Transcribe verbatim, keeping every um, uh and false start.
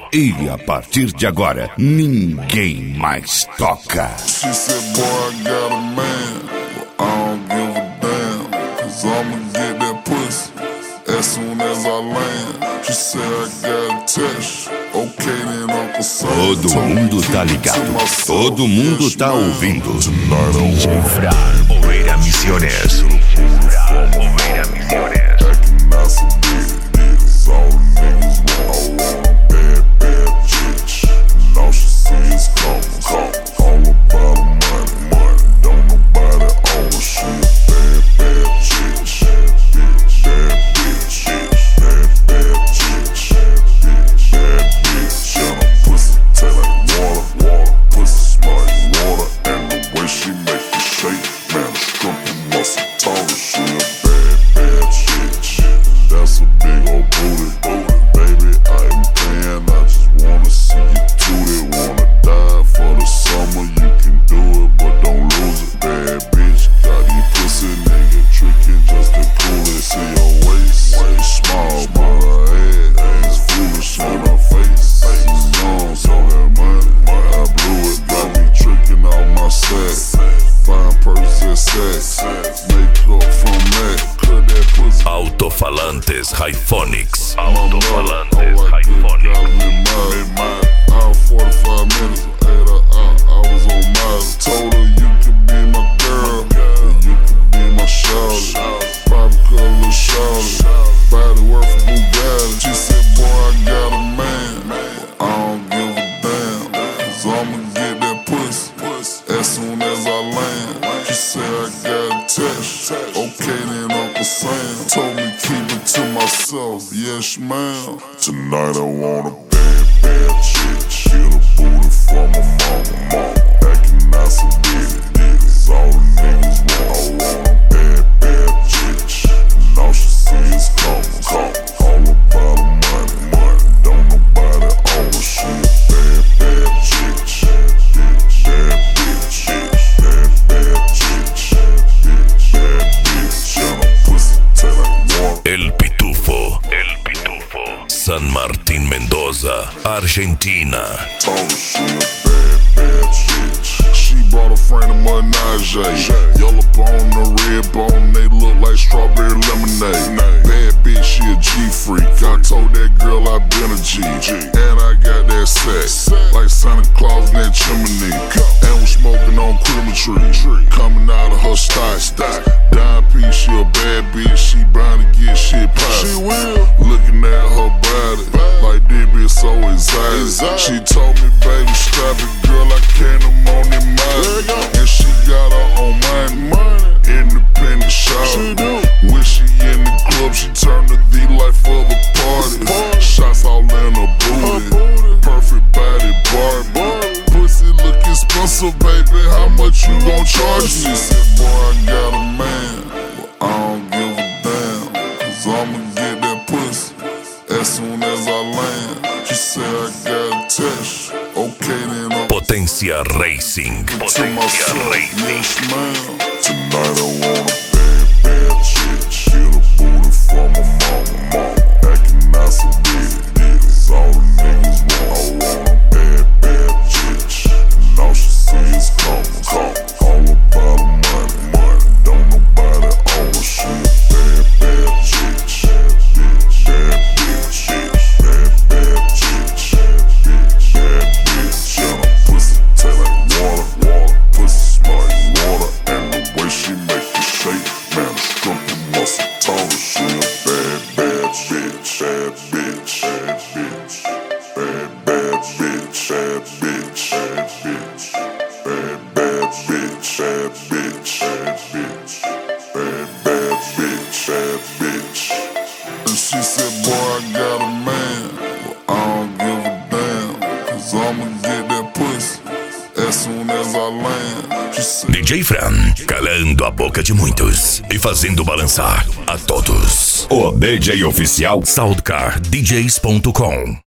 E a partir de agora, ninguém mais toca. She said, boy, I got a man, but I don't give a damn, cause I'ma get that pussy as soon as I land. She said, I got a touch, okay then Uncle Sam. Todo mundo tá ligado, todo mundo tá ouvindo. D J Fran, Oveira Misiones. Oveira Misiones. Alto-falantes Hyphonics. Alto-falantes Hyphonics. forty-five minutes, eight I, I was on miles. Told her you could be my girl, and you could be my shawty. Probably cut a little shawty, body worth a Bugatti. She said, boy, I got a man, but I don't give a damn, cause I'ma get that pussy as soon as I land. She said, I got a touch, okay then Uncle Sam. Told me keep it to myself, yes ma'am. Tonight I want a bad, bad chick. Get a booty from my mama, mama. Acting nice and get it, get it. It's all the niggas want. I want a bad, bad chick. And all she see is coming, coming. All about the money, money. Don't nobody own her. She a bad, bad chick. Bad bitch, bad bad chick. Bad bitch, and her pussy taste like water. El Pitufo, El Pitufo. San Martín Mendoza, Argentina. Told her she a bad, bad chick. She brought a friend of Menage. Yellow bone, the red bone, they look like strawberry lemonade. Bad bitch, she a G-freak. I told that girl I been a G. And I got that sex, like Santa Claus in that chimney. And we smoking on Christmas tree, coming out of her stock. Dime piece, she a bad bitch, she bound to get shit poppin'. Looking at her body, like this bitch so exotic. She told me, baby, strap it, girl, I can't I'm on that mind. And she got her own money, independent shop. When she in the club, she turn the D life for the party. Shots all in her booty, perfect body Barbie. Pussy look expensive, baby, how much you gon' charge me? She said, boy, I got a man, but I don't give a damn, cause I'ma get that pussy as soon as I land. She said, I got a touch, okay then I'm Potencia Racing. Potencia Racing. yes ma'am. Tonight I want a bad, bad chick. Get a booty from my mama, mama. Acting nice and get it, get it. It's all the niggas want. I want a bad, bad chick. And all she see is coming, coming. All about the money, money. Don't nobody own her. She a bad, bad chick. Bad bitch, bad bad chick. Bad bitch, and her pussy taste like water, water. Pussy smell like water, and the way she make it shake, man, the stripper must have told her she a bad, bad bitch, bad bitch, bad bitch, bad bad bitch, bad bitch, bad bitch, bad bad bitch, bad bitch, bad bitch, bad bad bitch, bad bitch. And she said, boy, I got a man, but I don't give a damn, cause I'ma get that pussy as soon as I land. She said, D J Fran, calando a boca de muitos e fazendo balançar a todos. O D J oficial Soundcar D Js ponto com